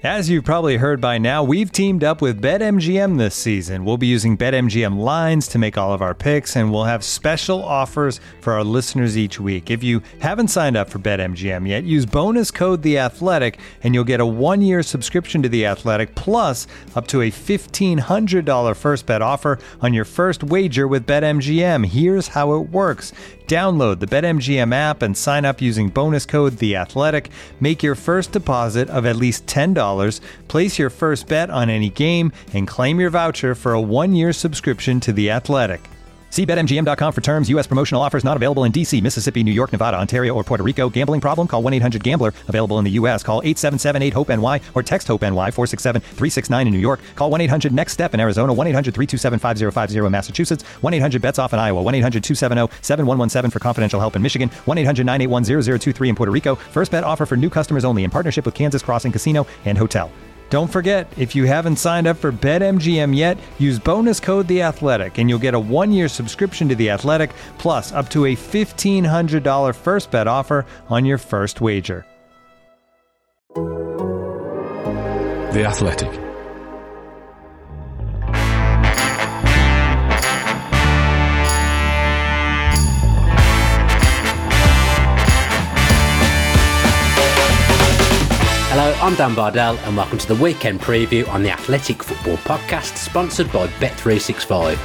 As you've probably heard by now, we've teamed up with BetMGM this season. We'll be using BetMGM lines to make all of our picks, and we'll have special offers for our listeners each week. If you haven't signed up for BetMGM yet, use bonus code The Athletic, and you'll get a 1-year subscription to The Athletic, plus up to a $1,500 first bet offer on your first wager with BetMGM. Here's how it works. Download the BetMGM app and sign up using bonus code The Athletic. Make your first deposit of at least $10. Place your first bet on any game and claim your voucher for a 1-year subscription to The Athletic. See BetMGM.com for terms. U.S. promotional offers not available in D.C., Mississippi, New York, Nevada, Ontario, or Puerto Rico. Gambling problem? Call 1-800-GAMBLER. Available in the U.S. Call 877-8-HOPE-NY or text HOPE-NY 467-369 in New York. Call 1-800-NEXT-STEP in Arizona. 1-800-327-5050 in Massachusetts. 1-800-BETS-OFF in Iowa. 1-800-270-7117 for confidential help in Michigan. 1-800-981-0023 in Puerto Rico. First bet offer for new customers only in partnership with Kansas Crossing Casino and Hotel. Don't forget, if you haven't signed up for BetMGM yet, use bonus code The Athletic, and you'll get a 1-year subscription to The Athletic, plus up to a $1,500 first bet offer on your first wager. The Athletic. Hello, I'm Dan Bardell and welcome to the weekend preview on the Athletic Football Podcast, sponsored by Bet365.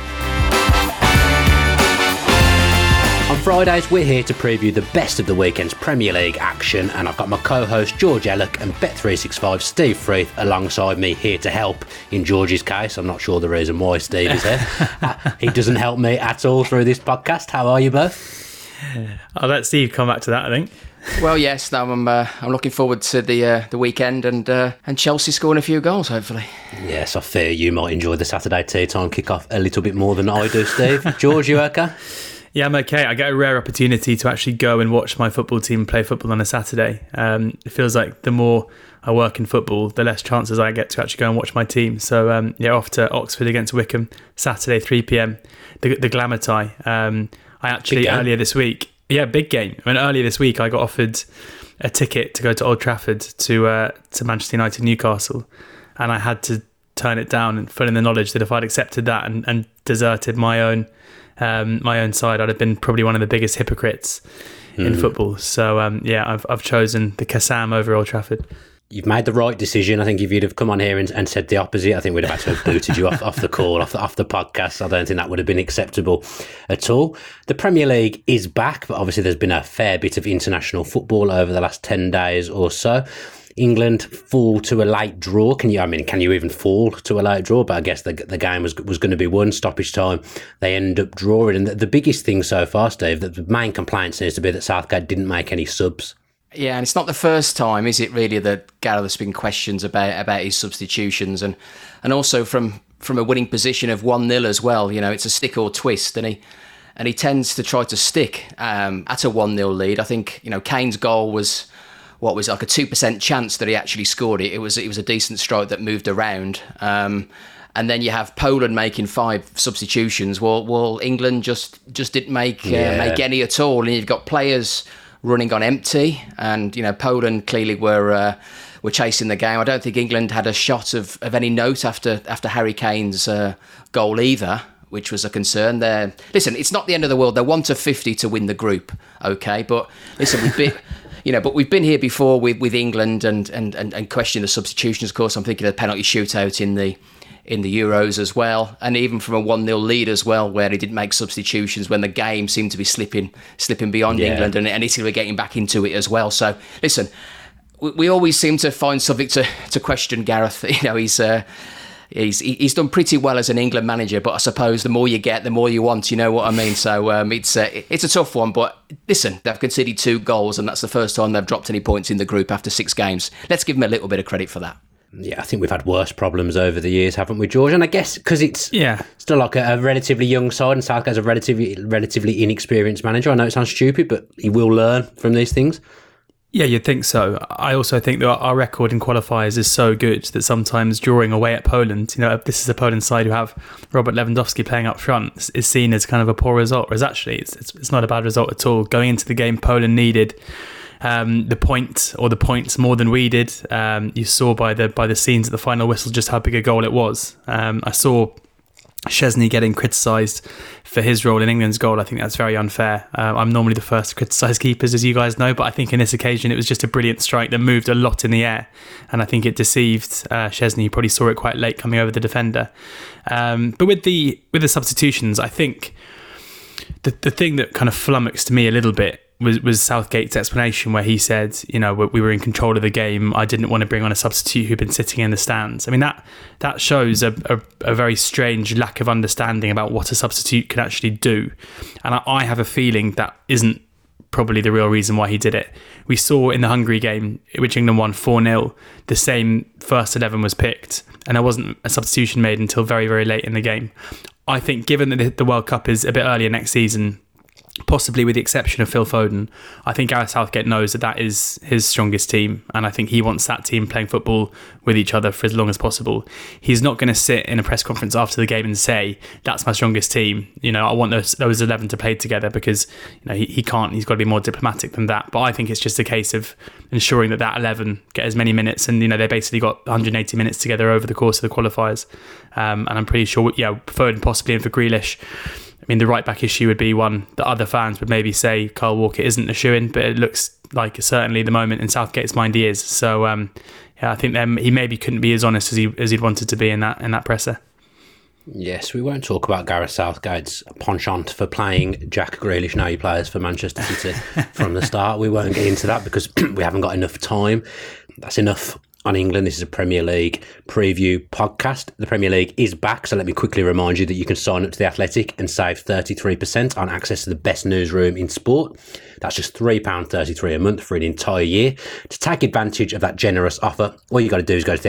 On Fridays, we're here to preview the best of the weekend's Premier League action, and I've got my co-host George Ellick and Bet365 Steve Freeth alongside me here to help. In George's case, I'm not sure the reason why Steve is here. He doesn't help me at all through this podcast. How are you both? I'll let Steve come back to that, I think. Well, yes, I'm looking forward to the weekend and Chelsea scoring a few goals, hopefully. Yes, I fear you might enjoy the Saturday tea time kick-off a little bit more than I do, Steve. George, you okay? Yeah, I'm okay. I get a rare opportunity to actually go and watch my football team play football on a Saturday. It feels like the more I work in football, the less chances I get to actually go and watch my team. So, off to Oxford against Wycombe, Saturday, 3 p.m, the Glamour tie. I actually, earlier this week... Yeah, big game. I mean, earlier this week, I got offered a ticket to go to Old Trafford to Manchester United Newcastle, and I had to turn it down, and full in the knowledge that if I'd accepted that and deserted my own side, I'd have been probably one of the biggest hypocrites in football. So I've chosen the Kassam over Old Trafford. You've made the right decision. I think if you'd have come on here and said the opposite, I think we'd have had to have booted you off the call, off the podcast. I don't think that would have been acceptable at all. The Premier League is back, but obviously there's been a fair bit of international football over the last 10 days or so. England fall to a late draw. Can you even fall to a late draw? But I guess the game was going to be one stoppage time. They end up drawing. And the biggest thing so far, Steve, the main complaint seems to be that Southgate didn't make any subs. Yeah, and it's not the first time, is it, really, that Gareth has been questions about his substitutions, and also from a winning position of 1-0 as well. You know, it's a stick or twist, and he tends to try to stick at a 1-0 lead. I think, Kane's goal was like a 2% chance that he actually scored it. It was a decent strike that moved around. And then you have Poland making 5 substitutions. Well, England just didn't make any at all, and you've got players running on empty, and Poland clearly were chasing the game. I don't think England had a shot of any note after Harry Kane's goal either, which was a concern there. Listen, it's not the end of the world. They're 1 to 50 to win the group, okay? But listen, we've been here before with England and questioned the substitutions. Of course, I'm thinking of the penalty shootout in the Euros as well, and even from a 1-0 lead as well, where he didn't make substitutions when the game seemed to be slipping beyond England, and Italy were getting back into it as well. So listen, we always seem to find something to question Gareth. He's done pretty well as an England manager, but I suppose the more you get, the more you want. You know what I mean? So it's a tough one. But listen, they've conceded 2 goals, and that's the first time they've dropped any points in the group after 6 games. Let's give them a little bit of credit for that. Yeah, I think we've had worse problems over the years, haven't we, George? And I guess because it's still like a relatively young side, and Southgate's a relatively inexperienced manager. I know it sounds stupid, but he will learn from these things. Yeah, you'd think so. I also think that our record in qualifiers is so good that sometimes drawing away at Poland, this is a Poland side who have Robert Lewandowski playing up front, is seen as kind of a poor result. Whereas actually, it's not a bad result at all. Going into the game, Poland needed the points more than we did. You saw by the scenes at the final whistle just how big a goal it was. I saw Szczesny getting criticised for his role in England's goal. I think that's very unfair. I'm normally the first to criticise keepers, as you guys know, but I think in this occasion it was just a brilliant strike that moved a lot in the air, and I think it deceived Szczesny. He probably saw it quite late coming over the defender. But with the substitutions, I think the thing that kind of flummoxed me a little bit was Southgate's explanation, where he said, we were in control of the game. I didn't want to bring on a substitute who'd been sitting in the stands. I mean, that shows a very strange lack of understanding about what a substitute can actually do. And I have a feeling that isn't probably the real reason why he did it. We saw in the Hungary game, which England won 4-0, the same first 11 was picked, and there wasn't a substitution made until very, very late in the game. I think given that the World Cup is a bit earlier next season, possibly with the exception of Phil Foden, I think Gareth Southgate knows that is his strongest team, and I think he wants that team playing football with each other for as long as possible. He's not going to sit in a press conference after the game and say, that's my strongest team, I want those 11 to play together, because he can't. He's got to be more diplomatic than that. But I think it's just a case of ensuring that 11 get as many minutes, and they basically got 180 minutes together over the course of the qualifiers, and I'm pretty sure Foden possibly in for Grealish. I mean, the right-back issue would be one that other fans would maybe say Kyle Walker isn't a shoo-in, but it looks like certainly the moment in Southgate's mind he is. So, I think he maybe couldn't be as honest as he'd wanted to be in that presser. Yes, we won't talk about Gareth Southgate's penchant for playing Jack Grealish. Now he plays for Manchester City from the start. We won't get into that because we haven't got enough time. That's enough on England. This is a Premier League preview podcast. The Premier League is back, so let me quickly remind you that you can sign up to The Athletic and save 33% on access to the best newsroom in sport. That's just £3.33 a month for an entire year. To take advantage of that generous offer, all you got to do is go to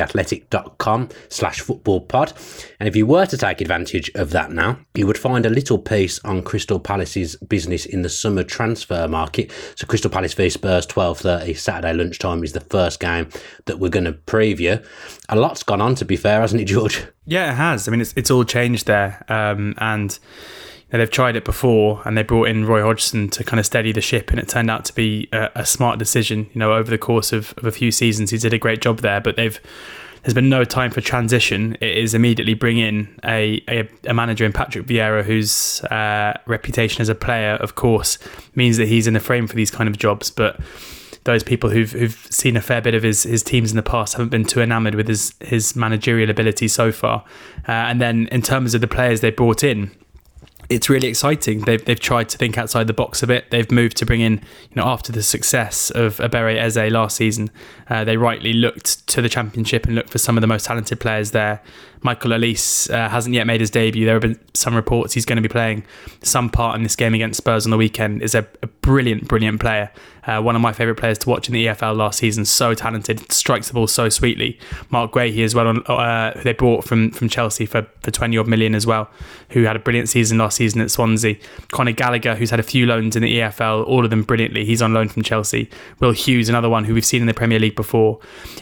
theathletic.com/footballpod. And if you were to take advantage of that now, you would find a little piece on Crystal Palace's business in the summer transfer market. So Crystal Palace v Spurs, 12:30 Saturday lunchtime is the first game that we're going to preview. A lot's gone on, to be fair, hasn't it, George? Yeah, it has. I mean, it's all changed there, and they've tried it before, and they brought in Roy Hodgson to kind of steady the ship, and it turned out to be a smart decision. Over the course of a few seasons, he did a great job there, but there's been no time for transition. It is immediately bring in a manager in Patrick Vieira, whose reputation as a player, of course, means that he's in the frame for these kind of jobs, but those people who've seen a fair bit of his teams in the past haven't been too enamoured with his managerial ability so far. And then in terms of the players they brought in, it's really exciting. They've tried to think outside the box a bit. They've moved to bring in, after the success of Ebere Eze last season, they rightly looked to the Championship and looked for some of the most talented players there. Michael Olise hasn't yet made his debut. There have been some reports he's going to be playing some part in this game against Spurs on the weekend. Is a brilliant player. One of my favourite players to watch in the EFL last season. So talented, strikes the ball so sweetly. Mark Guehi as well, who they bought from Chelsea for 20 odd million as well, who had a brilliant season last season at Swansea. Conor Gallagher, who's had a few loans in the EFL, all of them brilliantly. He's on loan from Chelsea. Will Hughes, another one who we've seen in the Premier League before.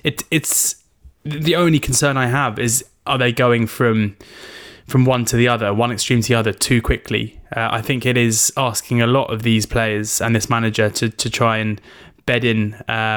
It's the only concern I have is, are they going from one to the other, one extreme to the other too quickly? I think it is asking a lot of these players and this manager to try and bed in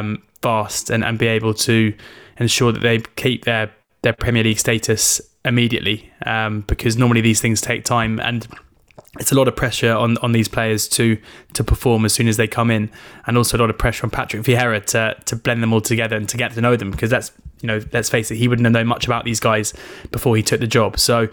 fast and be able to ensure that they keep their Premier League status immediately, because normally these things take time, and it's a lot of pressure on these players to perform as soon as they come in, and also a lot of pressure on Patrick Vieira to blend them all together and to get to know them, because that's, let's face it, he wouldn't have known much about these guys before he took the job. So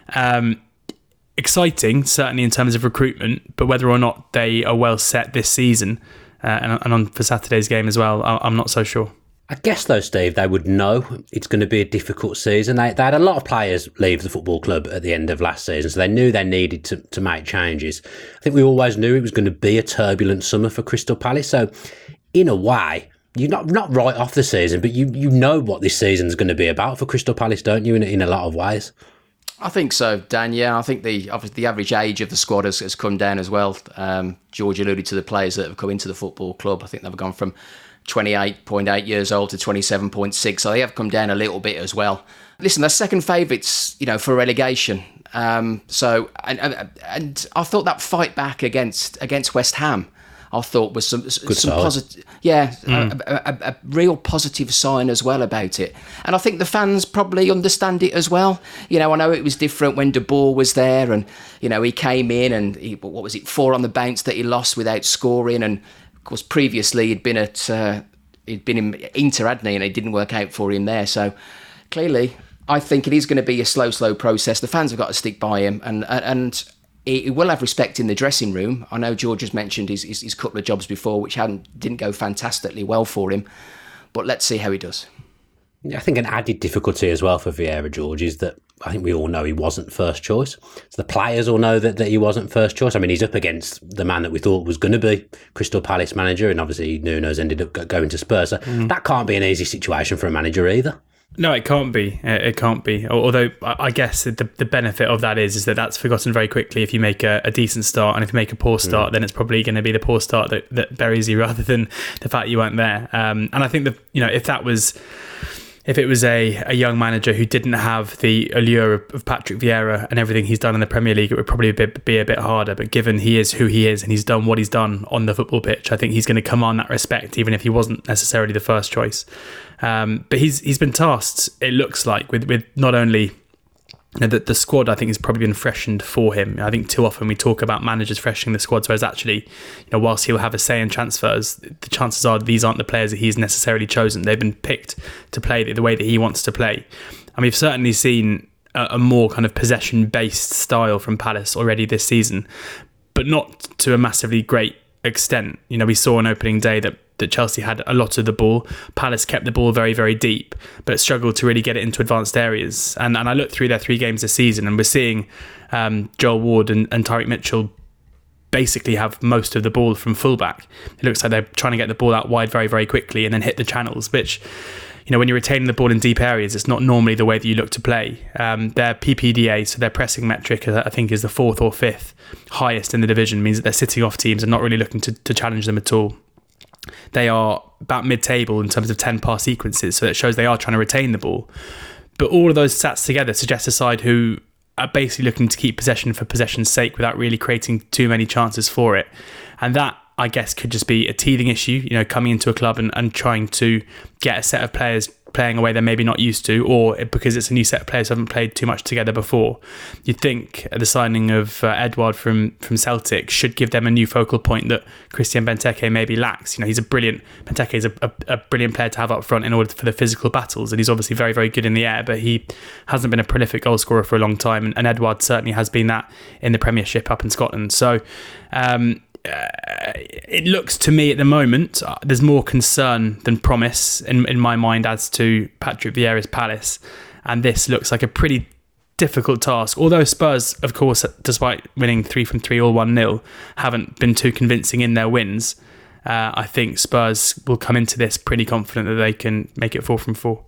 exciting, certainly in terms of recruitment, but whether or not they are well set this season and on for Saturday's game as well, I'm not so sure. I guess though, Steve, they would know it's going to be a difficult season. They had a lot of players leave the football club at the end of last season, so they knew they needed to make changes. I think we always knew it was going to be a turbulent summer for Crystal Palace. So in a way, you're not right off the season, but you know what this season's going to be about for Crystal Palace, don't you, in a lot of ways? I think so, Dan. Yeah, I think the average age of the squad has come down as well. George alluded to the players that have come into the football club. I think they've gone from 28.8 years old to 27.6, so they have come down a little bit as well. Listen, they're second favourites, for relegation. So I thought that fight back against West Ham, I thought was some positive, a real positive sign as well about it. And I think the fans probably understand it as well. You know, I know it was different when De Boer was there, and you know he came in and 4 on the bounce that he lost without scoring, and of course previously he'd been in Inter, hadn't he, and it didn't work out for him there. So clearly, I think it is going to be a slow process. The fans have got to stick by him, and he will have respect in the dressing room. I know George has mentioned his couple of jobs before, which didn't go fantastically well for him. But let's see how he does. I think an added difficulty as well for Vieira, George, is that I think we all know he wasn't first choice. So the players all know that he wasn't first choice. I mean, he's up against the man that we thought was going to be Crystal Palace manager, and obviously Nuno's ended up going to Spurs. So that can't be an easy situation for a manager either. No, it can't be. It can't be. Although I guess the benefit of that is that that's forgotten very quickly. If you make a decent start, and if you make a poor start, then it's probably going to be the poor start that buries you rather than the fact you weren't there. And I think that, you know, if it was a young manager who didn't have the allure of Patrick Vieira and everything he's done in the Premier League, it would probably be a bit harder. But given he is who he is and he's done what he's done on the football pitch, I think he's going to command that respect, even if he wasn't necessarily the first choice. But he's been tasked, it looks like, with not only the squad, I think, has probably been freshened for him. I think too often we talk about managers freshening the squads, whereas actually, you know, whilst he'll have a say in transfers, the chances are these aren't the players that he's necessarily chosen. They've been picked to play the way that he wants to play. And we've certainly seen a more kind of possession-based style from Palace already this season, but not to a massively great extent. You know, we saw on opening day that Chelsea had a lot of the ball. Palace kept the ball very, very deep, but struggled to really get it into advanced areas. And I looked through their 3 games this season, and we're seeing Joel Ward and Tyreek Mitchell basically have most of the ball from fullback. It looks like they're trying to get the ball out wide very, very quickly and then hit the channels, which, you know, when you're retaining the ball in deep areas, it's not normally the way that you look to play. Their PPDA, so their pressing metric, I think is the 4th or 5th highest in the division, means that they're sitting off teams and not really looking to challenge them at all. They are about mid-table in terms of 10-pass sequences, so it shows they are trying to retain the ball. But all of those stats together suggest a side who are basically looking to keep possession for possession's sake without really creating too many chances for it. And that, I guess, could just be a teething issue, you know, coming into a club and trying to get a set of players playing a way they're maybe not used to, or because it's a new set of players who haven't played too much together before. You'd think the signing of Edouard from Celtic should give them a new focal point that Christian Benteke maybe lacks. You know, Benteke is a brilliant player to have up front in order for the physical battles, and he's obviously very, very good in the air, but he hasn't been a prolific goal scorer for a long time, and Edouard certainly has been that in the Premiership up in Scotland. So it looks to me at the moment there's more concern than promise in my mind as to Patrick Vieira's Palace, and this looks like a pretty difficult task. Although Spurs, of course, despite winning 3 from 3 or 1-0, haven't been too convincing in their wins, I think Spurs will come into this pretty confident that they can make it 4 from 4.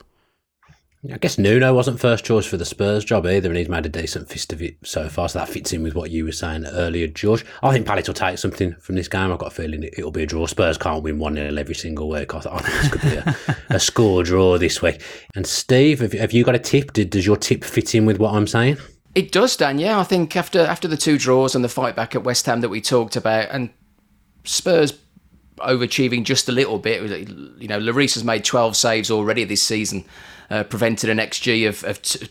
I guess Nuno wasn't first choice for the Spurs job either, and he's made a decent fist of it so far, so that fits in with what you were saying earlier, George. I think Palace will take something from this game. I've got a feeling it'll be a draw. Spurs can't win 1-0 every single week. I think this could be a score draw this week. And Steve, have you got a tip? Does your tip fit in with what I'm saying? It does, Dan, yeah. I think after the 2 draws and the fight back at West Ham that we talked about, and Spurs overachieving just a little bit. You know, Lloris has made 12 saves already this season, prevented an XG of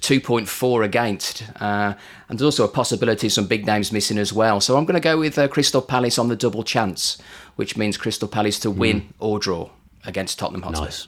2.4 against. And there's also a possibility of some big names missing as well. So I'm going to go with Crystal Palace on the double chance, which means Crystal Palace to win or draw against Tottenham Hotspur. Nice.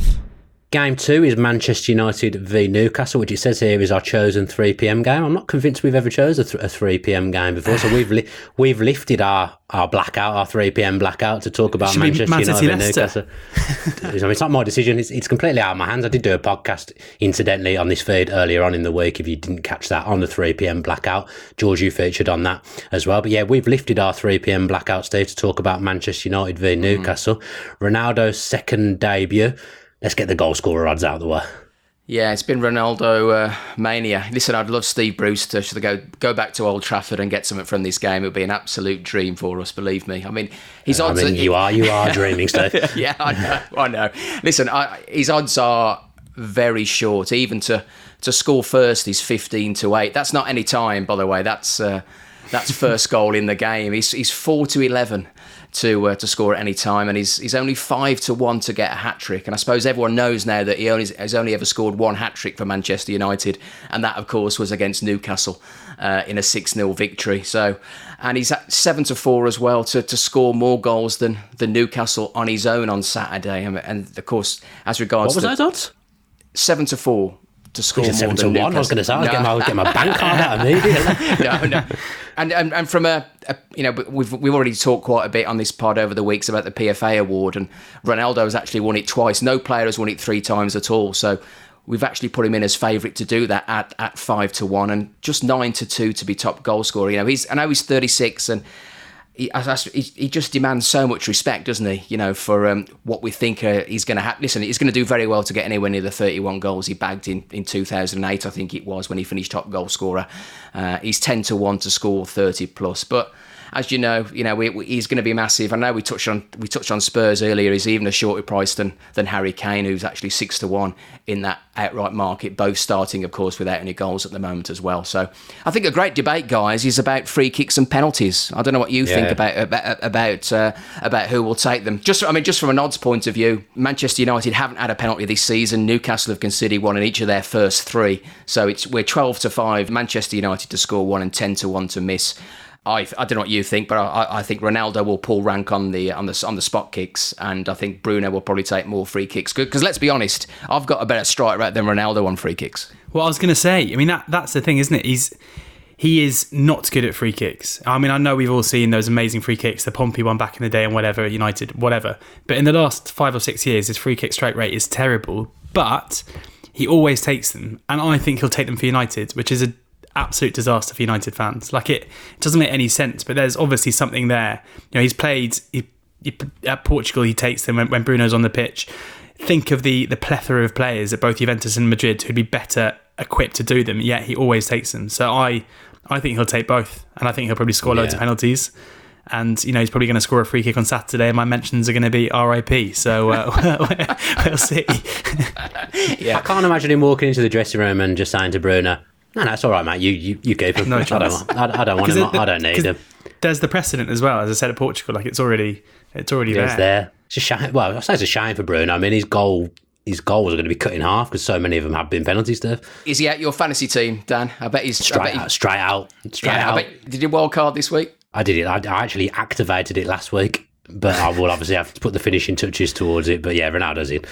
Game 2 is Manchester United v Newcastle, which it says here is our chosen 3 p.m. game. I'm not convinced we've ever chose a 3 p.m. game before, so we've lifted our blackout, our 3 p.m. blackout, to talk about Manchester United and Newcastle. I mean, it's not my decision. It's completely out of my hands. I did do a podcast, incidentally, on this feed earlier on in the week. If you didn't catch that, on the 3 p.m. blackout, George, you featured on that as well. But yeah, we've lifted our 3 p.m. blackout, Steve, to talk about Manchester United v Newcastle. Ronaldo's second debut. Let's get the goal scorer odds out of the way. Yeah, it's been Ronaldo mania. Listen, I'd love Steve Bruce to go back to Old Trafford and get something from this game. It would be an absolute dream for us, believe me. I mean, his odds. You are dreaming, Steve. Yeah, I know. Listen, his odds are very short. Even to score first is 15-8. That's not any time, by the way. That's first goal in the game. He's 4-11 to score at any time, and he's only 5-1 to get a hat-trick. And I suppose everyone knows now that he has only ever scored one hat-trick for Manchester United, and that, of course, was against Newcastle in a 6-0 victory. So, and he's at 7-4 as well to score more goals than Newcastle on his own on Saturday. And of course, as regards what was those odds? 7-4. To score more 7-1. than Newcastle. I was going to say, I'll get my bank card out immediately. No. And from we've already talked quite a bit on this pod over the weeks about the PFA award, and Ronaldo has actually won it twice. No player has won it 3 times at all. So we've actually put him in as favourite to do that at 5-1, and just 9-2 to be top goal scorer. You know, I know he's 36, and he just demands so much respect, doesn't he? For what we think he's going to have. Listen, he's going to do very well to get anywhere near the 31 goals he bagged in 2008, I think it was, when he finished top goal scorer. He's 10-1 to score 30 plus, but as you know, he's going to be massive. I know we touched on Spurs earlier. He's even a shorter price than Harry Kane, who's actually 6-1 in that outright market, both starting, of course, without any goals at the moment as well. So I think a great debate, guys, is about free kicks and penalties. I don't know what you think about who will take them. Just from an odds point of view, Manchester United haven't had a penalty this season. Newcastle have conceded 1 in each of their first 3. So we're 12-5 Manchester United to score 1 and 10-1 to miss. I don't know what you think, but I think Ronaldo will pull rank on the spot kicks, and I think Bruno will probably take more free kicks. Because let's be honest, I've got a better strike rate than Ronaldo on free kicks. Well, I was going to say, I mean, that's the thing, isn't it? He is not good at free kicks. I mean, I know we've all seen those amazing free kicks, the Pompey one back in the day and whatever, United, whatever. But in the last 5 or 6 years, his free kick strike rate is terrible. But he always takes them, and I think he'll take them for United, which is an absolute disaster for United fans. Like, it doesn't make any sense, but there's obviously something there. He's played at Portugal. He takes them when Bruno's on the pitch. Think of the plethora of players at both Juventus and Madrid who'd be better equipped to do them, yet he always takes them. So I think he'll take both, and I think he'll probably score loads of penalties. And he's probably going to score a free kick on Saturday, and my mentions are going to be RIP. So we'll see. I can't imagine him walking into the dressing room and just saying to Bruno, "No, it's all right, mate. You keep him. No I don't want him. I don't need him." There's the precedent as well, as I said, at Portugal. Like, it's already there. It's a shame. Well, I say it's a shame for Bruno. I mean, his goals are going to be cut in half because so many of them have been penalty stuff. Is he at your fantasy team, Dan? I bet he's straight out. Did you wild card this week? I did it. I actually activated it last week, but I will obviously have to put the finishing touches towards it. But yeah, Ronaldo's in.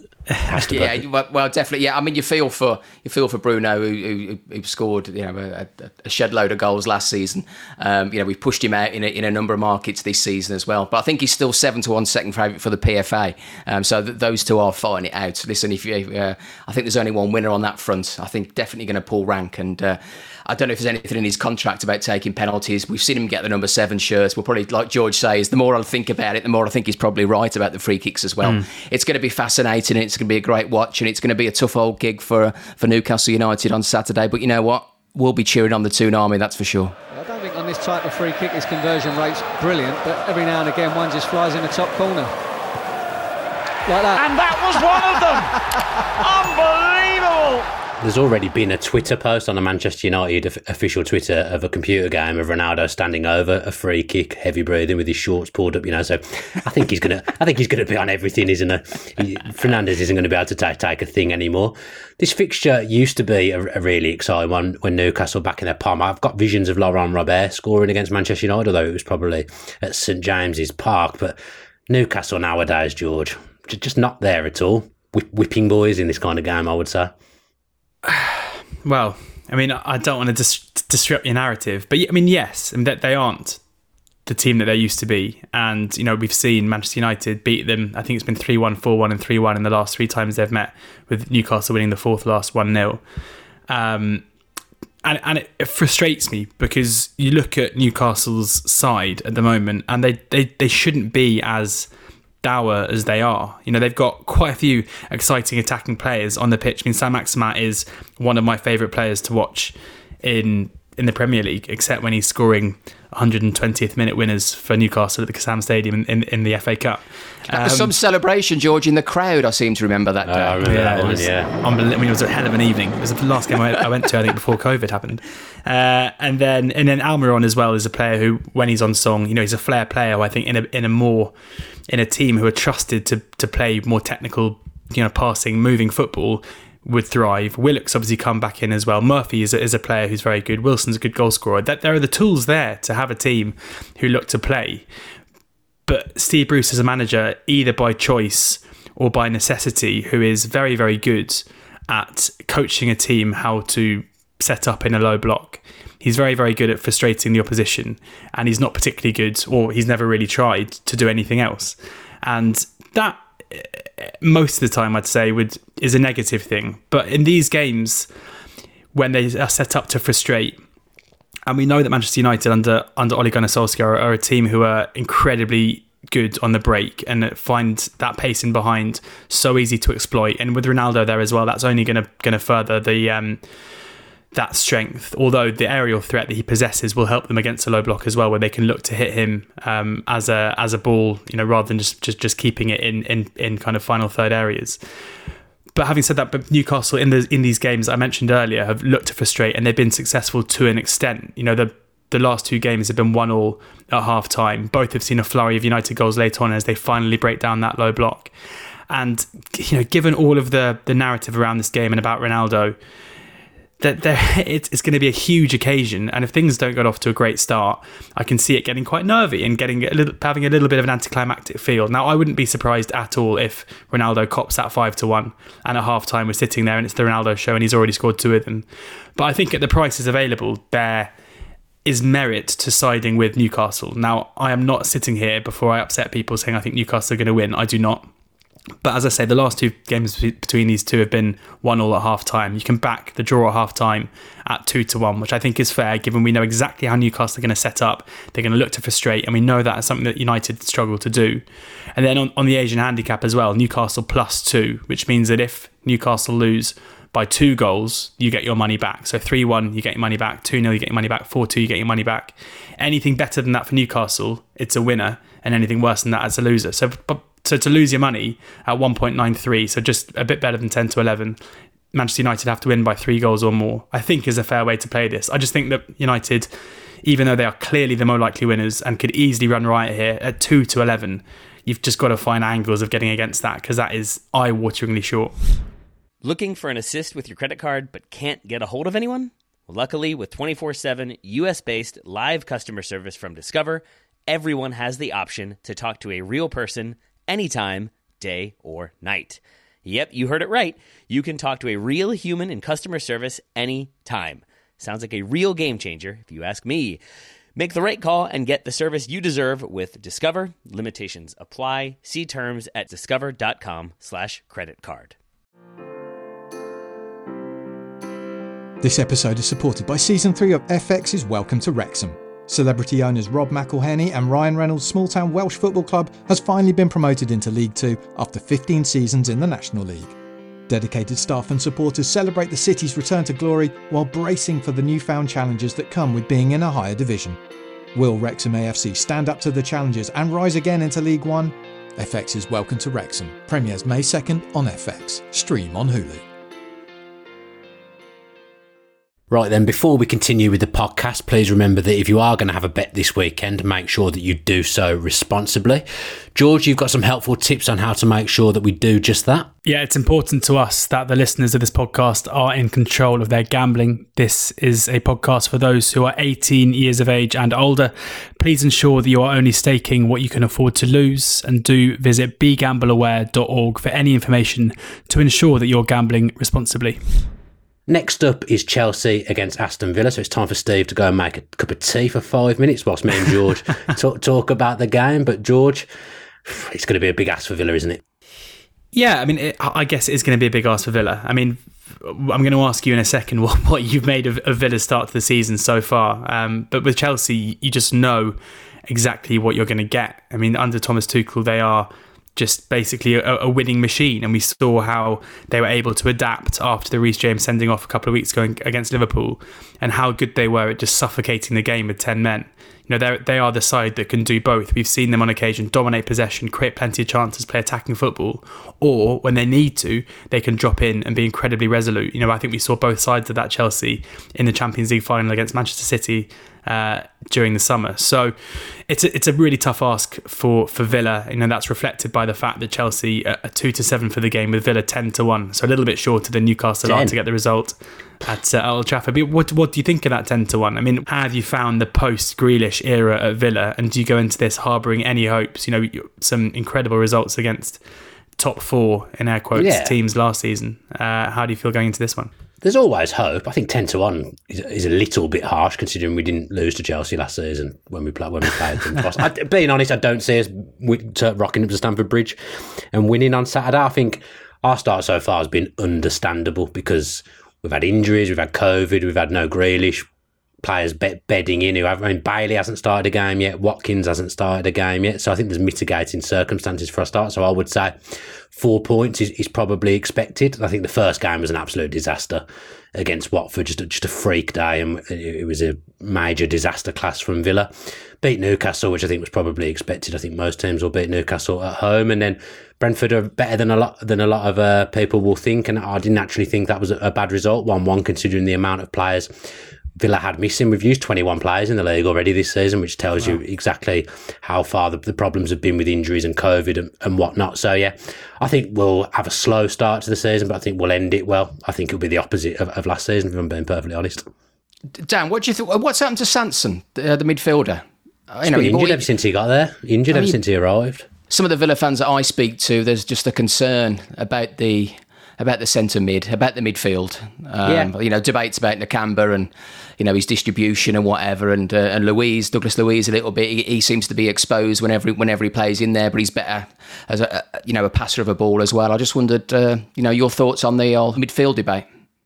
Well, definitely. Yeah, I mean, you feel for Bruno, who scored a shed load of goals last season. We've pushed him out in a number of markets this season as well. But I think he's still 7-1 second favourite for the PFA. So those two are fighting it out. Listen, I think there's only one winner on that front. I think definitely going to pull rank, and I don't know if there's anything in his contract about taking penalties. We've seen him get the number 7 shirts. We'll probably, like George says, the more I think about it, the more I think he's probably right about the free kicks as well. It's going to be fascinating. It's going to be a great watch, and it's going to be a tough old gig for Newcastle United on Saturday. But you know what? We'll be cheering on the Toon Army, that's for sure. I don't think on this type of free kick his conversion rate's brilliant, but every now and again one just flies in the top corner. Like that. And that was one of them! Unbelievable! There's already been a Twitter post on the Manchester United official Twitter of a computer game of Ronaldo standing over a free kick, heavy breathing with his shorts pulled up. So I think he's gonna be on everything, isn't he? Fernandes isn't going to be able to take a thing anymore. This fixture used to be a really exciting one when Newcastle back in their palm. I've got visions of Laurent Robert scoring against Manchester United, although it was probably at St James's Park. But Newcastle nowadays, George, just not there at all. Whipping boys in this kind of game, I would say. Well, I mean, I don't want to disrupt your narrative, but I mean, yes, and that they aren't the team that they used to be. And, we've seen Manchester United beat them. I think it's been 3-1, 4-1 and 3-1 in the last 3 times they've met, with Newcastle winning the 4th last 1-0. And it frustrates me because you look at Newcastle's side at the moment and they shouldn't be as dour as they are. They've got quite a few exciting attacking players on the pitch. I mean, Saint-Maximin is one of my favourite players to watch in in the Premier League, except when he's scoring 120th minute winners for Newcastle at the Kassam Stadium in the FA Cup. Some celebration, George, in the crowd, I seem to remember that day. I remember that one, Unbelievable. I mean, it was a hell of an evening. It was the last game I went to, I think, before COVID happened. And then Almiron as well is a player who, when he's on song, he's a flair player who I think in a team who are trusted to play more technical, passing, moving football, would thrive. Willock's obviously come back in as well. Murphy is a player who's very good. Wilson's a good goal scorer. There are the tools there to have a team who look to play. But Steve Bruce is a manager, either by choice or by necessity, who is very, very good at coaching a team how to set up in a low block. He's very, very good at frustrating the opposition, and he's not particularly good, or he's never really tried to do anything else. And that, most of the time, I'd say, is a negative thing. But in these games, when they are set up to frustrate, and we know that Manchester United under Ole Gunnar Solskjaer are a team who are incredibly good on the break and find that pace in behind so easy to exploit. And with Ronaldo there as well, that's only going to further the that strength. Although the aerial threat that he possesses will help them against a low block as well, where they can look to hit him as a ball, rather than just keeping it in kind of final third areas. But having said that, but Newcastle in these games I mentioned earlier have looked to frustrate, and they've been successful to an extent. The last two games have been 1-1 at half time. Both have seen a flurry of United goals later on as they finally break down that low block. And given all of the narrative around this game and about Ronaldo, that it's going to be a huge occasion, and if things don't get off to a great start, I can see it getting quite nervy and having a little bit of an anticlimactic feel. Now, I wouldn't be surprised at all if Ronaldo cops that 5-1, and at half time we're sitting there and it's the Ronaldo show and he's already scored 2 of them. But I think at the prices available, there is merit to siding with Newcastle. Now, I am not sitting here before I upset people saying I think Newcastle are going to win. I do not. But as I say, the last 2 games between these two have been 1-1 at half time. You can back the draw at half time at 2-1, which I think is fair, given we know exactly how Newcastle are going to set up. They're going to look to frustrate, and we know that is something that United struggle to do. And then on the Asian handicap as well, Newcastle +2, which means that if Newcastle lose by 2 goals, you get your money back. So 3-1, you get your money back. 2-0, you get your money back. 4-2, you get your money back. Anything better than that for Newcastle, it's a winner, and anything worse than that, it's a loser. So to lose your money at 1.93, so just a bit better than 10-11, Manchester United have to win by 3 goals or more, I think is a fair way to play this. I just think that United, even though they are clearly the more likely winners and could easily run riot here, at 2-11, you've just got to find angles of getting against that, because that is eye-wateringly short. Looking for an assist with your credit card but can't get a hold of anyone? Well, luckily, with 24/7 US-based live customer service from Discover, everyone has the option to talk to a real person anytime, day or night. Yep, you heard it right. You can talk to a real human in customer service anytime. Sounds like a real game changer, if you ask me. Make the right call and get the service you deserve with Discover. Limitations apply. See terms at discover.com/creditcard. This episode is supported by Season 3 of FX's Welcome to Wrexham. Celebrity owners Rob McElhenney and Ryan Reynolds' small-town Welsh football club has finally been promoted into League 2 after 15 seasons in the National League. Dedicated staff and supporters celebrate the city's return to glory while bracing for the newfound challenges that come with being in a higher division. Will Wrexham AFC stand up to the challenges and rise again into League 1? FX's Welcome to Wrexham premieres May 2nd on FX. Stream on Hulu. Right then, before we continue with the podcast, please remember that if you are going to have a bet this weekend, make sure that you do so responsibly. George, you've got some helpful tips on how to make sure that we do just that. Yeah, it's important to us that the listeners of this podcast are in control of their gambling. This is a podcast for those who are 18 years of age and older. Please ensure that you are only staking what you can afford to lose, and do visit begambleaware.org for any information to ensure that you're gambling responsibly. Next up is Chelsea against Aston Villa, so it's time for Steve to go and make a cup of tea for 5 minutes whilst me and George talk about the game. But George, it's going to be a big ask for Villa, isn't it? Yeah, I mean, I guess it is going to be a big ask for Villa. I mean, I'm going to ask you in a second what you've made of Villa's start to the season so far. But with Chelsea, you just know exactly what you're going to get. I mean, under Thomas Tuchel, they are just basically a winning machine. And we saw how they were able to adapt after the Reece James sending off a couple of weeks ago against Liverpool, and how good they were at just suffocating the game with 10 men. You know, they are the side that can do both. We've seen them on occasion dominate possession, create plenty of chances, play attacking football, or when they need to, they can drop in and be incredibly resolute. You know, I think we saw both sides of that Chelsea in the Champions League final against Manchester City during the summer. So it's a really tough ask for Villa. You know, that's reflected by the fact that Chelsea are 2-7 for the game, with Villa 10-1. So a little bit shorter than Newcastle are to get the result at Old Trafford. But what do you think of that 10-1? I mean, how have you found the post-Grealish era at Villa? And do you go into this harbouring any hopes? You know, some incredible results against top 4, in air quotes, teams last season. How do you feel going into this one? There's always hope. I think 10-1 is a little bit harsh, considering we didn't lose to Chelsea last season when we played them. Being honest, I don't see us rocking up to Stamford Bridge and winning on Saturday. I think our start so far has been understandable because we've had injuries, we've had COVID, we've had no Grealish, players bedding in. Bailey hasn't started a game yet, Watkins hasn't started a game yet, so I think there's mitigating circumstances for a start. So I would say 4 points is probably expected. I think the first game was an absolute disaster against Watford, just a freak day, and it was a major disaster class from Villa. Beat Newcastle, which I think was probably expected. I think most teams will beat Newcastle at home, and then Brentford are better than a lot of people will think, and I didn't actually think that was a bad result, 1-1, considering the amount of players Villa had missing. We've used 21 players in the league already this season, which tells you exactly how far the problems have been with injuries and COVID and whatnot. So, yeah, I think we'll have a slow start to the season, but I think we'll end it well. I think it'll be the opposite of last season, if I'm being perfectly honest. Dan, what do you think? What's happened to Sanson, the midfielder? He's been injured ever since he got there. Ever since he arrived. Some of the Villa fans that I speak to, there's just a concern about the centre mid, about the midfield. You know, debates about Nakamba and, you know, his distribution and whatever. And Douglas Luiz a little bit. He seems to be exposed whenever he plays in there, but he's better as a passer of a ball as well. I just wondered, your thoughts on the midfield debate.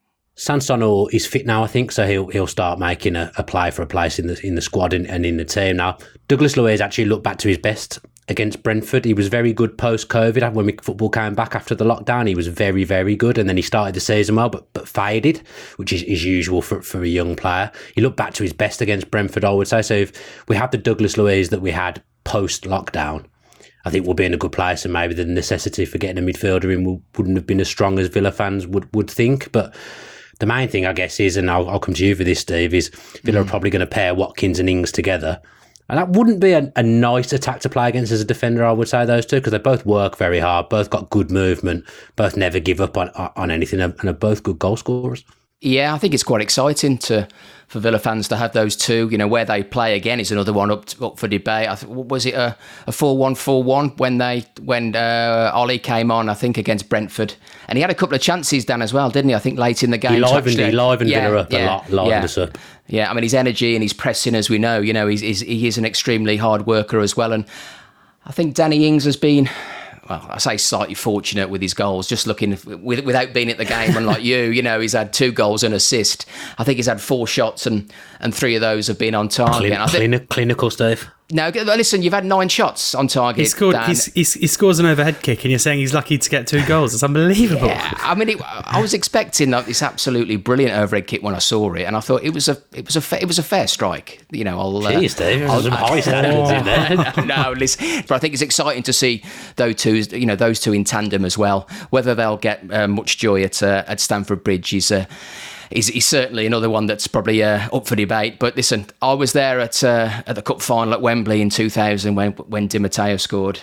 Sanson is fit now, I think, so he'll start making a play for a place in the squad and in the team now. Douglas Luiz actually looked back to his best against Brentford. He was very good post-COVID. When football came back after the lockdown, he was very, very good. And then he started the season well, but faded, which is usual for a young player. He looked back to his best against Brentford, I would say. So if we had the Douglas Luiz that we had post-lockdown, I think we'll be in a good place, and maybe the necessity for getting a midfielder in wouldn't have been as strong as Villa fans would think. But the main thing, I guess, is, and I'll come to you for this, Steve, is Villa are probably going to pair Watkins and Ings together. And that wouldn't be a nice attack to play against as a defender, I would say, those two, because they both work very hard, both got good movement, both never give up on anything, and are both good goal scorers. Yeah, I think it's quite exciting for Villa fans to have those two. You know, where they play again is another one up for debate. Was it a 4-1-4-1 when Ollie came on, I think, against Brentford? And he had a couple of chances, Dan, as well, didn't he? I think late in the game. He livened Villa up a lot, livened us up. Yeah, I mean, his energy and his pressing, as we know, he is an extremely hard worker as well. And I think Danny Ings has been, well, I say slightly fortunate with his goals, just looking without being at the game. Unlike you, he's had 2 goals and assist. I think he's had 4 shots and 3 of those have been on target. Clinical, Steve. No, listen, you've had 9 shots on target. He scores an overhead kick, and you're saying he's lucky to get 2 goals. It's unbelievable. Yeah, I mean, I was expecting this absolutely brilliant overhead kick when I saw it, and I thought it was a fair strike. Jeez, Dave, there's some high standards in there. No, listen, but I think it's exciting to see those two in tandem as well. Whether they'll get much joy at Stamford Bridge is certainly another one that's probably up for debate. But listen, I was there at the cup final at Wembley in 2000 when Di Matteo scored.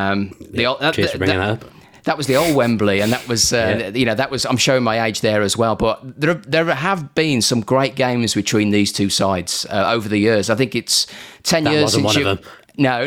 Cheers for bringing that up. That was the old Wembley, and that was that was. I'm showing my age there as well. But there have been some great games between these two sides over the years. I think it's 10 years since one of them. No.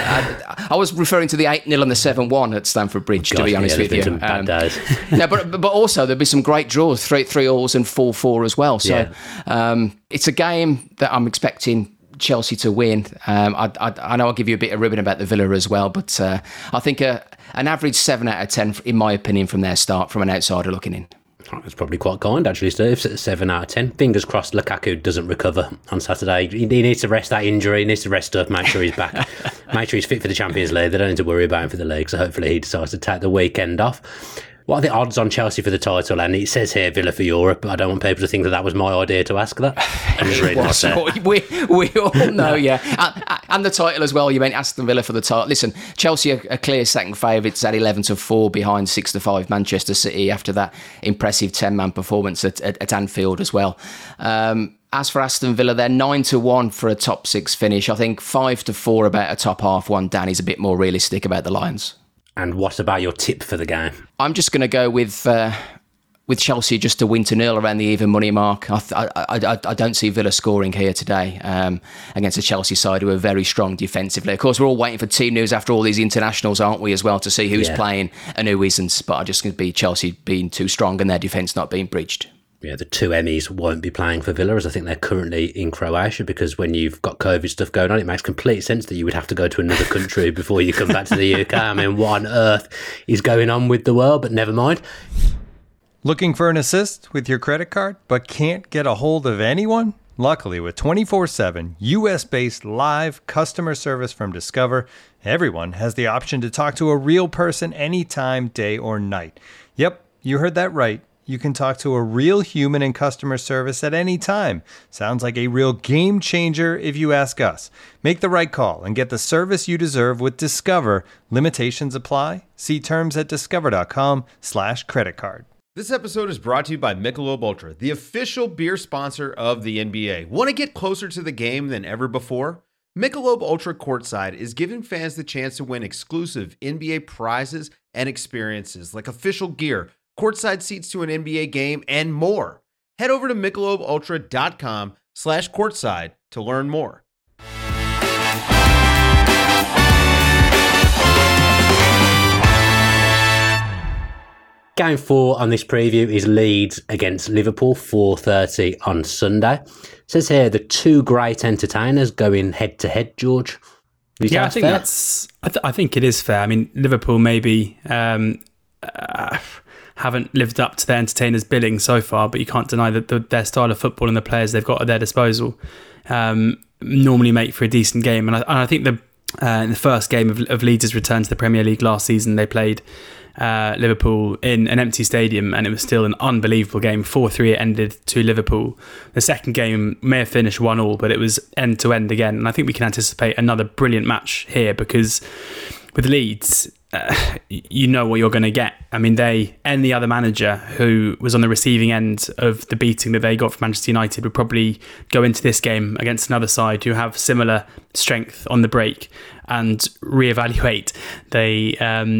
I was referring to the 8-0 and the 7-1 at Stamford Bridge, to be honest with you. Some bad days. No, but also there'll be some great draws, 3-3 and 4-4 as well. So it's a game that I'm expecting Chelsea to win. I know I'll give you a bit of ribbon about the Villa as well, but I think an average 7 out of 10, in my opinion, from their start, from an outsider looking in. That's probably quite kind, actually, Steve. 7 out of 10. Fingers crossed Lukaku doesn't recover on Saturday. He needs to rest that injury. He needs to rest up, make sure he's back. Make sure he's fit for the Champions League. They don't need to worry about him for the league, so hopefully he decides to take the weekend off. What are the odds on Chelsea for the title? And it says here Villa for Europe, but I don't want people to think that was my idea to ask that. We all know, yeah. And the title as well. You meant Aston Villa for the title. Listen, Chelsea are clear second favourites at 11-4 behind 6-5 Manchester City after that impressive 10-man performance at Anfield as well. As for Aston Villa, they're 9-1 for a top 6 finish. I think 5-4 about a top half one. Danny's a bit more realistic about the Lions. And what about your tip for the game? I'm just going to go with Chelsea just to win 2-0 around the even money mark. I don't see Villa scoring here today against a Chelsea side who are very strong defensively. Of course, we're all waiting for team news after all these internationals, aren't we, as well, to see who's playing and who isn't. But I'm just going to be Chelsea being too strong and their defence not being breached. Yeah, the two Emmys won't be playing for Villa, as I think they're currently in Croatia, because when you've got COVID stuff going on, it makes complete sense that you would have to go to another country before you come back to the UK. I mean, what on earth is going on with the world? But never mind. Looking for an assist with your credit card, but can't get a hold of anyone? Luckily, with 24/7 US-based live customer service from Discover, everyone has the option to talk to a real person anytime, day or night. Yep, you heard that right. You can talk to a real human in customer service at any time. Sounds like a real game changer if you ask us. Make the right call and get the service you deserve with Discover. Limitations apply. See terms at discover.com/creditcard. This episode is brought to you by Michelob Ultra, the official beer sponsor of the NBA. Want to get closer to the game than ever before? Michelob Ultra Courtside is giving fans the chance to win exclusive NBA prizes and experiences like official gear, courtside seats to an NBA game, and more. Head over to MichelobUltra.com/courtside to learn more. Game 4 on this preview is Leeds against Liverpool, 4:30 on Sunday. It says here the two great entertainers going head to head, George. Yeah, I think I think it is fair. I mean, Liverpool maybe haven't lived up to their entertainers' billing so far, but you can't deny that their style of football and the players they've got at their disposal normally make for a decent game. And I think in the first game of Leeds' return to the Premier League last season, they played Liverpool in an empty stadium, and it was still an unbelievable game. 4-3 it ended to Liverpool. The second game may have finished 1-1, but it was end to end again. And I think we can anticipate another brilliant match here, because with Leeds, you know what you're going to get. I mean, any other manager who was on the receiving end of the beating that they got from Manchester United would probably go into this game against another side who have similar strength on the break and reevaluate the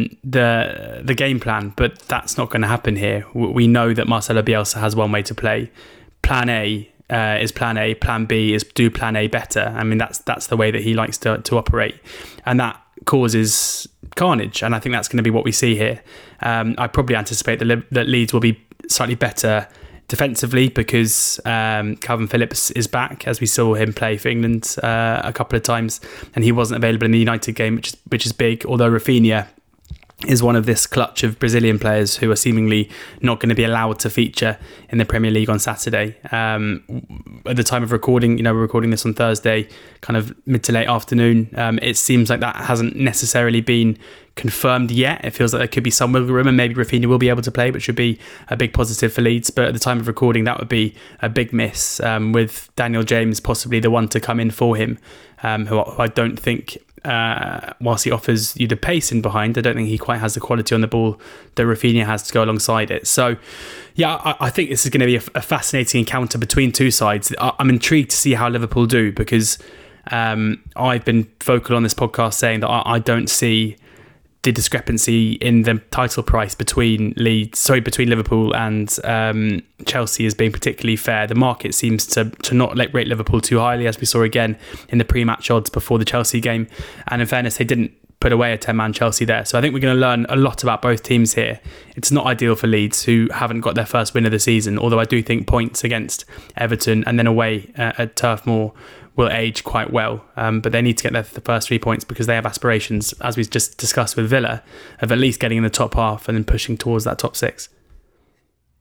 game plan. But that's not going to happen here. We know that Marcelo Bielsa has one way to play. Plan A is plan A. Plan B is do plan A better. I mean, that's the way that he likes to operate, and that causes carnage, and I think that's going to be what we see here. I probably anticipate that Leeds will be slightly better defensively because Calvin Phillips is back, as we saw him play for England a couple of times, and he wasn't available in the United game, which is big, although Rafinha is one of this clutch of Brazilian players who are seemingly not going to be allowed to feature in the Premier League on Saturday. At the time of recording, we're recording this on Thursday, kind of mid to late afternoon. It seems like that hasn't necessarily been confirmed yet. It feels like there could be some wiggle room, and maybe Rafinha will be able to play, which would be a big positive for Leeds. But at the time of recording, that would be a big miss, with Daniel James possibly the one to come in for him, who I don't think, whilst he offers you the pace in behind, I don't think he quite has the quality on the ball that Rafinha has to go alongside it. So yeah, I think this is going to be a fascinating encounter between two sides. I'm intrigued to see how Liverpool do, because I've been vocal on this podcast saying that I don't see the discrepancy in the title price between Liverpool and Chelsea as being particularly fair. The market seems to not rate Liverpool too highly, as we saw again in the pre-match odds before the Chelsea game. And in fairness, they didn't put away a 10-man Chelsea there. So I think we're going to learn a lot about both teams here. It's not ideal for Leeds, who haven't got their first win of the season, although I do think points against Everton and then away at Turf Moor will age quite well, but they need to get the first 3 points, because they have aspirations, as we've just discussed with Villa, of at least getting in the top half and then pushing towards that top 6.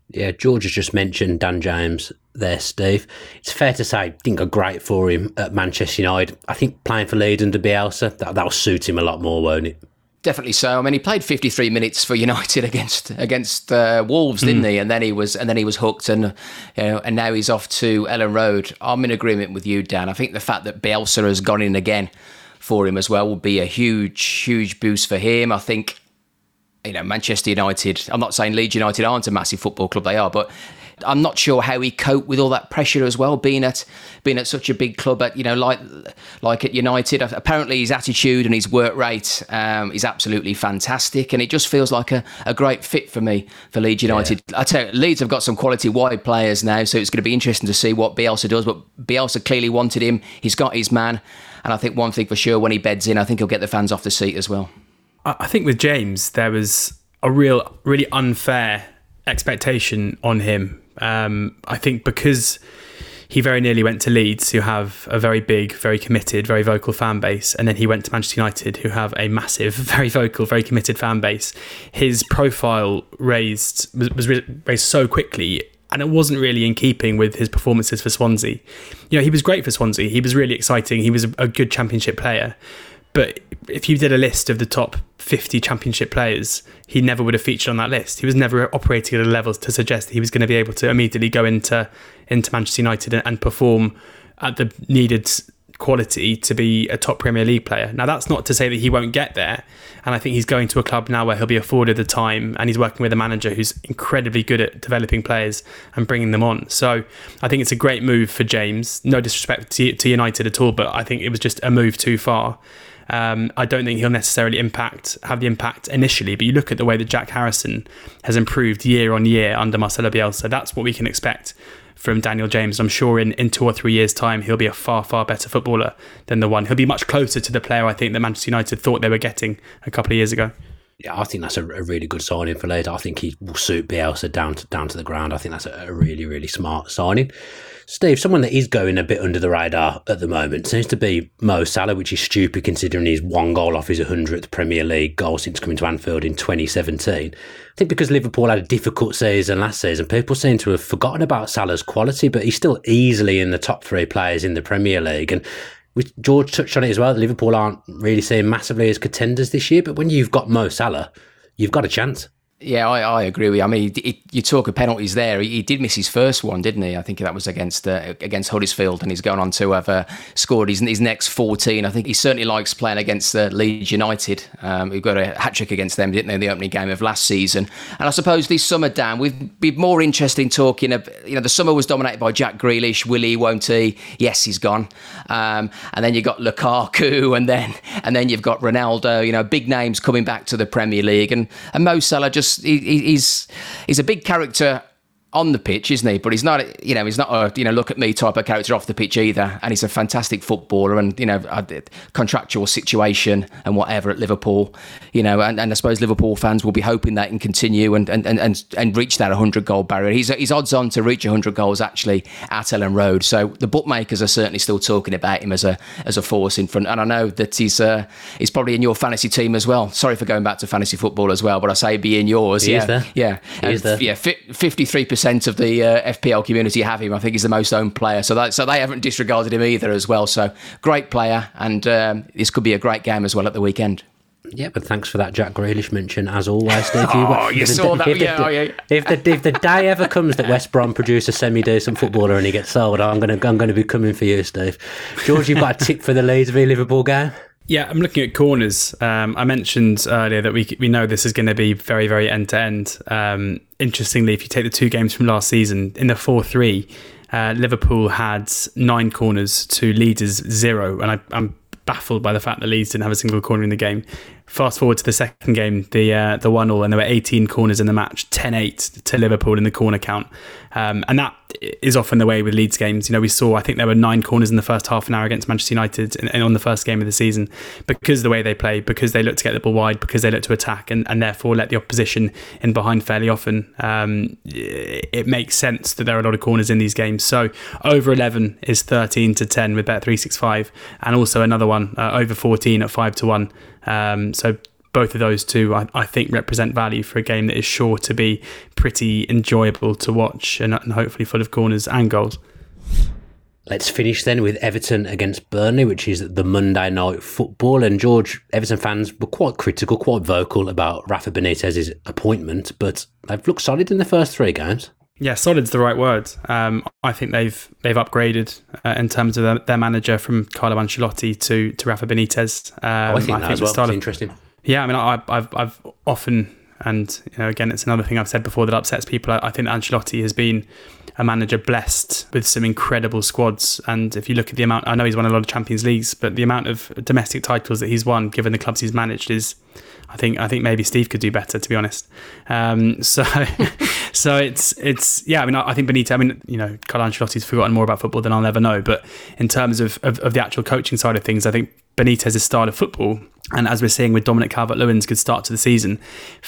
Yeah, George has just mentioned Dan James there, Steve. It's fair to say, didn't go great for him at Manchester United. I think playing for Leeds under Bielsa, that'll suit him a lot more, won't it? Definitely so. I mean, he played 53 minutes for United against Wolves, didn't he? And then he was hooked, and and now he's off to Ellen Road. I'm in agreement with you, Dan. I think the fact that Bielsa has gone in again for him as well will be a huge boost for him. I think, Manchester United, I'm not saying Leeds United aren't a massive football club, they are, but I'm not sure how he coped with all that pressure as well, being at such a big club at like at United. Apparently his attitude and his work rate is absolutely fantastic, and it just feels like a great fit for me for Leeds United. Yeah. I tell you, Leeds have got some quality wide players now, so it's going to be interesting to see what Bielsa does. But Bielsa clearly wanted him. He's got his man, and I think one thing for sure, when he beds in, I think he'll get the fans off the seat as well. I think with James, there was a really unfair expectation on him. I think because he very nearly went to Leeds, who have a very big, very committed, very vocal fan base, and then he went to Manchester United, who have a massive, very vocal, very committed fan base. His profile was raised so quickly, and it wasn't really in keeping with his performances for Swansea. He was great for Swansea. He was really exciting. He was a good Championship player. But if you did a list of the top 50 Championship players, he never would have featured on that list. He was never operating at a level to suggest that he was going to be able to immediately go into Manchester United and perform at the needed quality to be a top Premier League player. Now, that's not to say that he won't get there. And I think he's going to a club now where he'll be afforded the time, and he's working with a manager who's incredibly good at developing players and bringing them on. So I think it's a great move for James. No disrespect to United at all, but I think it was just a move too far. I don't think he'll necessarily have the impact initially, but you look at the way that Jack Harrison has improved year on year under Marcelo Bielsa. That's what we can expect from Daniel James. I'm sure in 2 or 3 years' time, he'll be a far, far better footballer than the one. He'll be much closer to the player I think that Manchester United thought they were getting a couple of years ago. Yeah, I think that's a really good signing for Leeds. I think he will suit Bielsa down to the ground. I think that's a really, really smart signing. Steve, someone that is going a bit under the radar at the moment seems to be Mo Salah, which is stupid considering he's 1 goal off his 100th Premier League goal since coming to Anfield in 2017. I think because Liverpool had a difficult season last season, people seem to have forgotten about Salah's quality, but he's still easily in the top 3 players in the Premier League. And George touched on it as well, Liverpool aren't really seen massively as contenders this year, but when you've got Mo Salah, you've got a chance. Yeah, I agree with you. I mean, you talk of penalties there. He did miss his first one, didn't he? I think that was against Huddersfield, and he's gone on to have scored his next 14. I think he certainly likes playing against Leeds United, who got a hat-trick against them, didn't they, in the opening game of last season. And I suppose this summer, Dan, we'd be more interested in talking of, the summer was dominated by Jack Grealish. Will he, won't he? Yes, he's gone. And then you got Lukaku, and then you've got Ronaldo, big names coming back to the Premier League. And Mo Salah he's a big character on the pitch, isn't he? But he's not, he's not a, look at me type of character off the pitch either. And he's a fantastic footballer, and, a contractual situation and whatever at Liverpool, and I suppose Liverpool fans will be hoping that can continue and reach that 100-goal barrier. He's odds on to reach 100 goals actually at Ellen Road. So the bookmakers are certainly still talking about him as a force in front. And I know that he's probably in your fantasy team as well. Sorry for going back to fantasy football as well, but I say be in yours. He is there. Yeah. He is there. Yeah, 53% of the FPL community have him. I think he's the most owned player, so they haven't disregarded him either as well. So great player, and this could be a great game as well at the weekend. Yeah, but thanks for that Jack Grealish mention as always, Steve. You saw that. If the day ever comes that West Brom produce a semi-decent footballer and he gets sold, I'm going to be coming for you, Steve. George, you've got a tip for the Leeds v Liverpool game? Yeah, I'm looking at corners. I mentioned earlier that we know this is going to be very, very end-to-end. Interestingly, if you take the 2 games from last season, in the 4-3, Liverpool had 9 corners to Leeds' 0, and I'm baffled by the fact that Leeds didn't have a single corner in the game. Fast forward to the second game, the 1-1, and there were 18 corners in the match, 10-8 to Liverpool in the corner count. And that is often the way with Leeds games. We saw, I think there were 9 corners in the first half an hour against Manchester United and on the first game of the season, because of the way they play, because they look to get the ball wide, because they look to attack and therefore let the opposition in behind fairly often. It makes sense that there are a lot of corners in these games. So over 11 is 13-10 with Bet365, and also another one over 14 at 5-1. So both of those two, I think, represent value for a game that is sure to be pretty enjoyable to watch and hopefully full of corners and goals. Let's finish then with Everton against Burnley, which is the Monday night football. And George, Everton fans were quite critical, quite vocal about Rafa Benitez's appointment, but they've looked solid in the first 3 games. Yeah, solid's the right word. I think they've upgraded in terms of their manager from Carlo Ancelotti to Rafa Benitez. I think that as well. It's interesting. Yeah, I mean, I've often, and again, it's another thing I've said before that upsets people. I think Ancelotti has been a manager blessed with some incredible squads, and if you look at the amount, I know he's won a lot of Champions Leagues, but the amount of domestic titles that he's won, given the clubs he's managed, is, I think maybe Steve could do better, to be honest. So it's yeah. I mean, I think Benitez. I mean, Carlo Ancelotti's forgotten more about football than I'll ever know. But in terms of the actual coaching side of things, I think Benitez's style of football, and as we're seeing with Dominic Calvert-Lewin's good start to the season,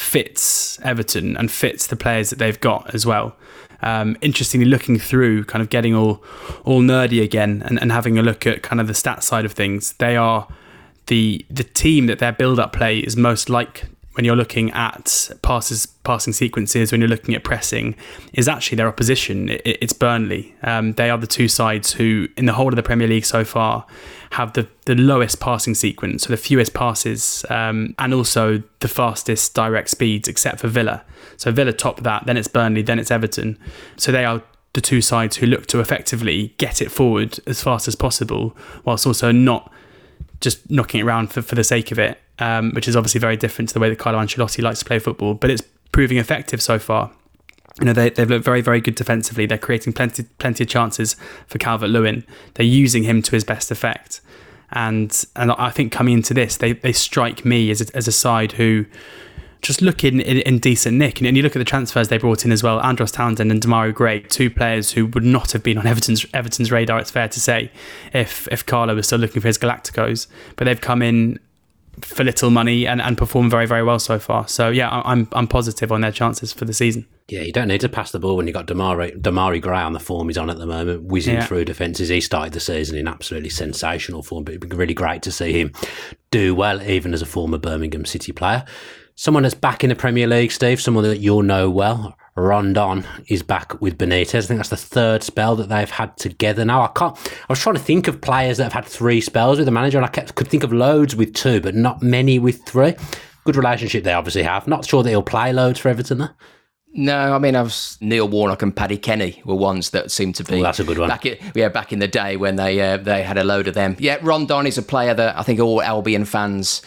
fits Everton and fits the players that they've got as well. Interestingly, looking through, kind of getting all nerdy again and having a look at kind of the stats side of things, they are the team that their build-up play is most like when you're looking at passing sequences, when you're looking at pressing, is actually their opposition. It's Burnley. They are the two sides who, in the whole of the Premier League so far, have the lowest passing sequence, so the fewest passes, and also the fastest direct speeds, except for Villa. So Villa top that, then it's Burnley, then it's Everton. So they are the two sides who look to effectively get it forward as fast as possible, whilst also not just knocking it around for the sake of it, which is obviously very different to the way that Carlo Ancelotti likes to play football, but it's proving effective so far. They've looked very, very good defensively. They're creating plenty of chances for Calvert-Lewin. They're using him to his best effect. And I think coming into this, they strike me as a side who just look in decent nick. And you look at the transfers they brought in as well, Andros Townsend and Demarai Gray, two players who would not have been on Everton's radar, it's fair to say, if Carlo was still looking for his Galacticos. But they've come in for little money and performed very, very well so far. So yeah, I'm positive on their chances for the season. Yeah, you don't need to pass the ball when you've got Demarai Gray on the form he's on at the moment, whizzing through defences. He started the season in absolutely sensational form, but it'd be really great to see him do well, even as a former Birmingham City player. Someone that's back in the Premier League, Steve, someone that you'll know well, Rondon is back with Benitez. I think that's the 3rd spell that they've had together now. I was trying to think of players that have had 3 spells with the manager, and I could think of loads with 2, but not many with 3. Good relationship they obviously have. Not sure that he'll play loads for Everton though. No, I mean, Neil Warnock and Paddy Kenny were ones that seemed to be. Oh, that's a good one. Back in the day when they had a load of them. Yeah, Rondon is a player that I think all Albion fans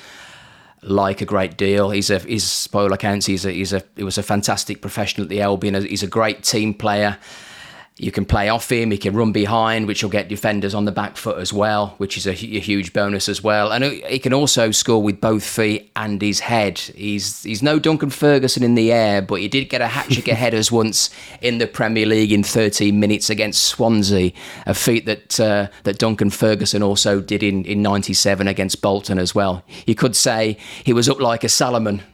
like a great deal. He's by all accounts, he was a fantastic professional at the Albion. He's a great team player. You can play off him, he can run behind, which will get defenders on the back foot as well, which is a huge bonus as well. And he can also score with both feet and his head. He's no Duncan Ferguson in the air, but he did get a hat-trick of headers once in the Premier League in 13 minutes against Swansea, a feat that Duncan Ferguson also did in 97 against Bolton as well. You could say he was up like a Salomon.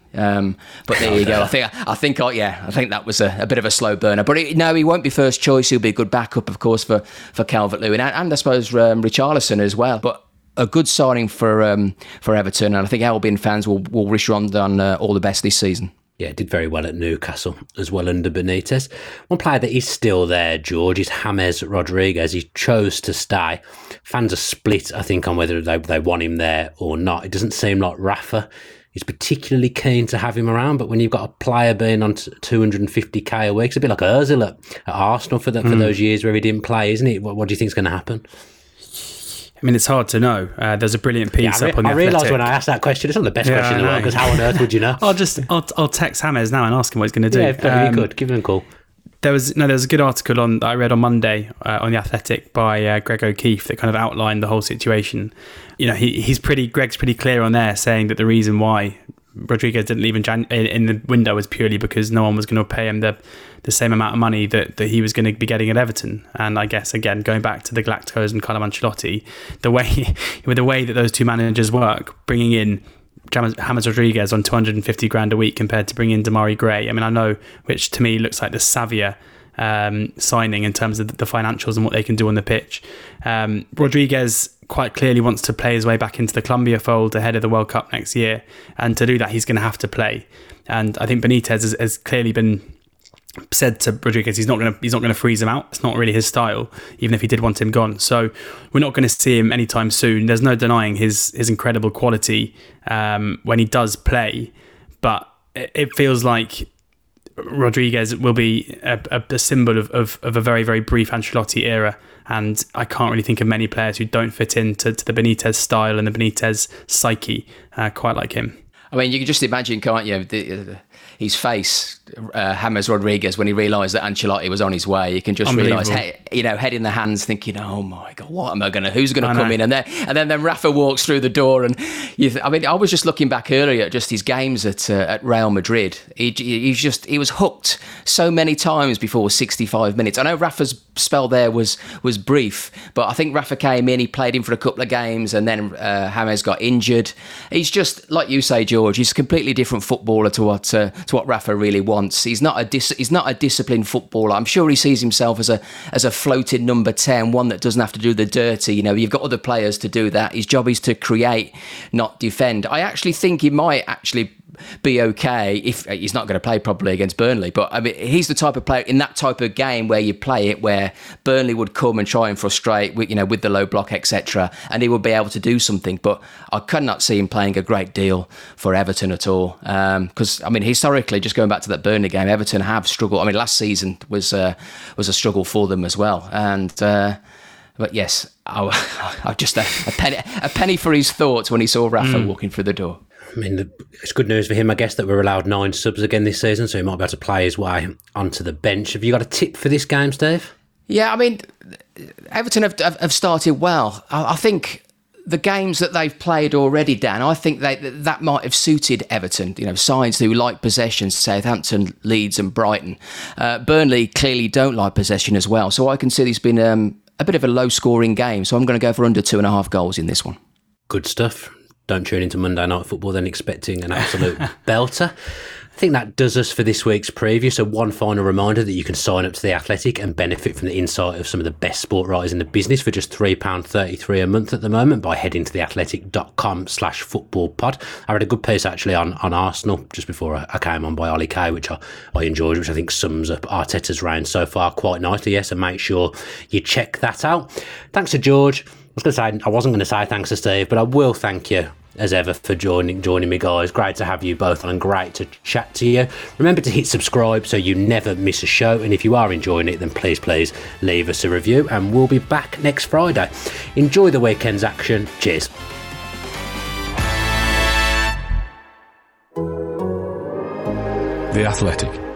But there you go. I think that was a bit of a slow burner. But he won't be first choice. He'll be a good backup, of course, for Calvert-Lewin and I suppose Richarlison as well. But a good signing for Everton, and I think Albion fans will wish Rondon all the best this season. Yeah, did very well at Newcastle as well under Benitez. One player that is still there, George, is James Rodriguez. He chose to stay. Fans are split, I think, on whether they want him there or not. It doesn't seem like Rafa is particularly keen to have him around, but when you've got a player being on 250k a week, it's a bit like Ozil at Arsenal for those years where he didn't play, isn't it? What do you think is going to happen? I mean, it's hard to know. There's a brilliant piece up on the Athletic. I realised when I asked that question, it's not the best question in the world, because how on earth would you know? I'll text James now and ask him what he's going to do. Yeah, very good. Give him a call. There was a good article that I read on Monday on the Athletic by Greg O'Keefe that kind of outlined the whole situation. Greg's pretty clear on there, saying that the reason why Rodriguez didn't leave in the window was purely because no one was going to pay him the same amount of money that he was going to be getting at Everton. And I guess, again, going back to the Galacticos and Carlo Ancelotti, the way that those two managers work, bringing in James Rodriguez on 250 grand a week compared to bringing in Demarai Gray. I mean, I know, which to me looks like the savvier signing in terms of the financials and what they can do on the pitch. Rodriguez quite clearly wants to play his way back into the Colombia fold ahead of the World Cup next year, and to do that he's going to have to play. And I think Benitez has clearly been said to Rodriguez he's not going to freeze him out. It's not really his style, even if he did want him gone. So we're not going to see him anytime soon. There's no denying his incredible quality when he does play, but it feels like Rodriguez will be a symbol of a very, very brief Ancelotti era, and I can't really think of many players who don't fit into the Benitez style and the Benitez psyche quite like him. I mean, you can just imagine, can't you, his face, James Rodriguez, when he realised that Ancelotti was on his way. You can just realise, head in the hands, thinking, "Oh my God, who's going to come in?" And then Rafa walks through the door, and I was just looking back earlier at just his games at Real Madrid. He was hooked so many times before 65 minutes. I know Rafa's spell there was brief, but I think Rafa came in, he played him for a couple of games, and then James got injured. He's just like you say, George. He's a completely different footballer to what Rafa really wants. He's not a disciplined footballer. I'm sure he sees himself as a floating number 10, one that doesn't have to do the dirty. You've got other players to do that. His job is to create, not defend. I actually think he might actually be okay if he's not going to play probably against Burnley, but I mean, he's the type of player in that type of game where you play it, where Burnley would come and try and frustrate with the low block, etc., and he would be able to do something. But I could not see him playing a great deal for Everton at all, because I mean, historically, just going back to that Burnley game, Everton have struggled. I mean, last season was a struggle for them as well, and but yes, I just a penny for his thoughts when he saw Rafa walking through the door. I mean, it's good news for him, I guess, that we're allowed 9 subs again this season, so he might be able to play his way onto the bench. Have you got a tip for this game, Steve? Yeah, I mean, Everton have started well. I think the games that they've played already, Dan, I think that might have suited Everton. Sides who like possession, Southampton, Leeds and Brighton. Burnley clearly don't like possession as well, so I can see this being a bit of a low-scoring game, so I'm going to go for under 2.5 goals in this one. Good stuff. Don't tune into Monday Night Football then expecting an absolute belter. I think that does us for this week's preview. So one final reminder that you can sign up to The Athletic and benefit from the insight of some of the best sport writers in the business for just £3.33 a month at the moment by heading to theathletic.com/footballpod. I read a good piece actually on Arsenal just before I came on by Ollie Kay, which I enjoyed, which I think sums up Arteta's reign so far quite nicely. Yes, and make sure you check that out. Thanks to George. I wasn't going to say thanks to Steve, but I will thank you as ever for joining me, guys. Great to have you both on and great to chat to you. Remember to hit subscribe so you never miss a show, and if you are enjoying it, then please leave us a review, and we'll be back next Friday. Enjoy the weekend's action. Cheers. The Athletic.